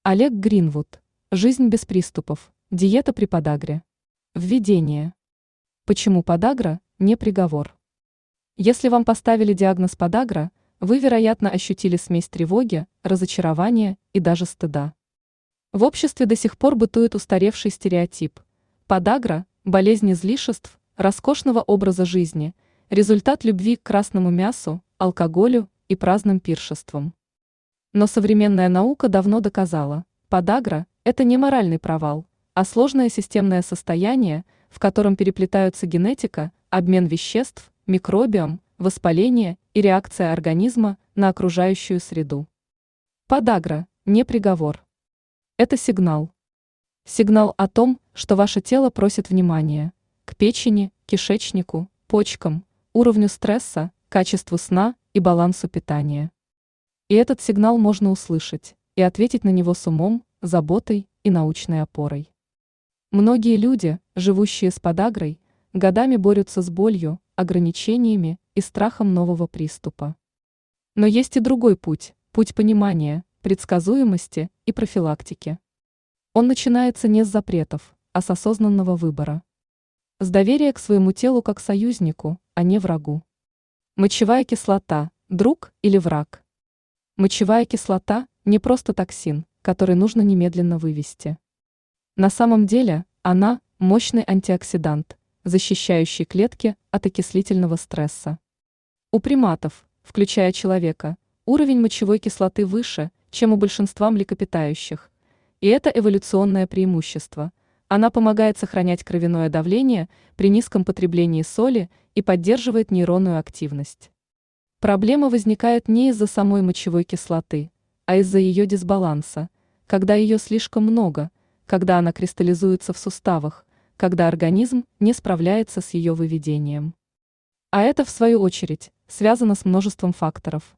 Олег Гринвуд. Жизнь без приступов. Диета при подагре. Введение. Почему подагра не приговор? Если вам поставили диагноз подагра, вы, вероятно, ощутили смесь тревоги, разочарования и даже стыда. В обществе до сих пор бытует устаревший стереотип. Подагра – болезнь излишеств, роскошного образа жизни, результат любви к красному мясу, алкоголю и праздным пиршествам. Но современная наука давно доказала, подагра – это не моральный провал, а сложное системное состояние, в котором переплетаются генетика, обмен веществ, микробиом, воспаление и реакция организма на окружающую среду. Подагра – не приговор. Это сигнал. Сигнал о том, что ваше тело просит внимания к печени, кишечнику, почкам, уровню стресса, качеству сна и балансу питания. И этот сигнал можно услышать и ответить на него с умом, заботой и научной опорой. Многие люди, живущие с подагрой, годами борются с болью, ограничениями и страхом нового приступа. Но есть и другой путь – путь понимания, предсказуемости и профилактики. Он начинается не с запретов, а с осознанного выбора. С доверия к своему телу как союзнику, а не врагу. Мочевая кислота – друг или враг? Мочевая кислота – не просто токсин, который нужно немедленно вывести. На самом деле она – мощный антиоксидант, защищающий клетки от окислительного стресса. У приматов, включая человека, уровень мочевой кислоты выше, чем у большинства млекопитающих. И это эволюционное преимущество. Она помогает сохранять кровяное давление при низком потреблении соли и поддерживает нейронную активность. Проблема возникает не из-за самой мочевой кислоты, а из-за ее дисбаланса, когда ее слишком много, когда она кристаллизуется в суставах, когда организм не справляется с ее выведением. А это, в свою очередь, связано с множеством факторов.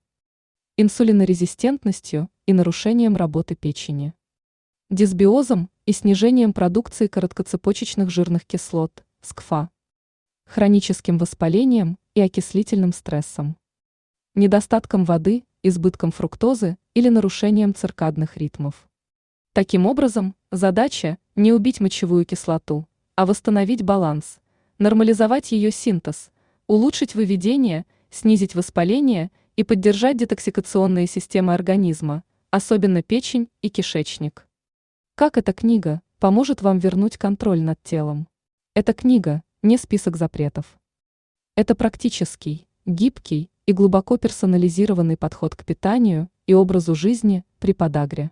Инсулинорезистентностью и нарушением работы печени. Дисбиозом и снижением продукции короткоцепочечных жирных кислот, СКФА. Хроническим воспалением и окислительным стрессом. Недостатком воды, избытком фруктозы или нарушением циркадных ритмов. Таким образом, задача – не убить мочевую кислоту, а восстановить баланс, нормализовать ее синтез, улучшить выведение, снизить воспаление и поддержать детоксикационные системы организма, особенно печень и кишечник. Как эта книга поможет вам вернуть контроль над телом? Эта книга – не список запретов. Это практический, гибкий и глубоко персонализированный подход к питанию и образу жизни при подагре.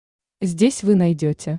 Здесь вы найдете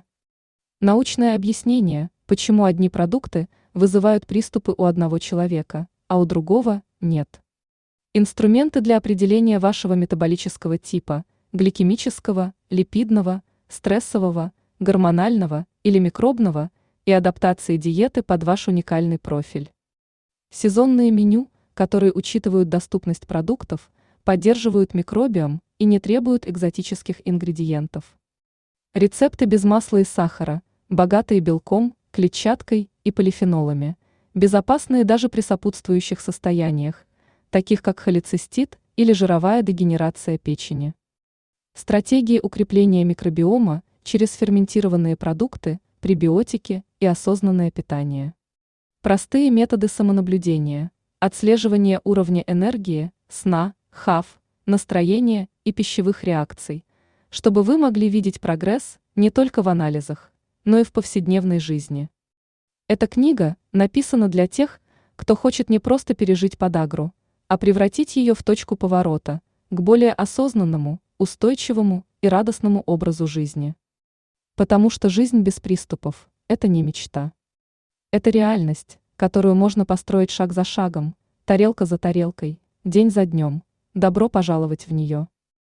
научное объяснение, почему одни продукты вызывают приступы у одного человека, а у другого – нет. Инструменты для определения вашего метаболического типа – гликемического, липидного, стрессового, гормонального или микробного и адаптации диеты под ваш уникальный профиль. Сезонные меню, которые учитывают доступность продуктов, поддерживают микробиом и не требуют экзотических ингредиентов. Рецепты без масла и сахара, богатые белком, клетчаткой и полифенолами, безопасные даже при сопутствующих состояниях, таких как холецистит или жировая дегенерация печени. Стратегии укрепления микробиома через ферментированные продукты, пребиотики и осознанное питание. Простые методы самонаблюдения, отслеживание уровня энергии, сна, ХАВ, настроения и пищевых реакций, чтобы вы могли видеть прогресс не только в анализах, но и в повседневной жизни. Эта книга написана для тех, кто хочет не просто пережить подагру, а превратить ее в точку поворота к более осознанному, устойчивому и радостному образу жизни. Потому что жизнь без приступов – это не мечта. Это реальность, которую можно построить шаг за шагом, тарелка за тарелкой, день за днем. Добро пожаловать в нее.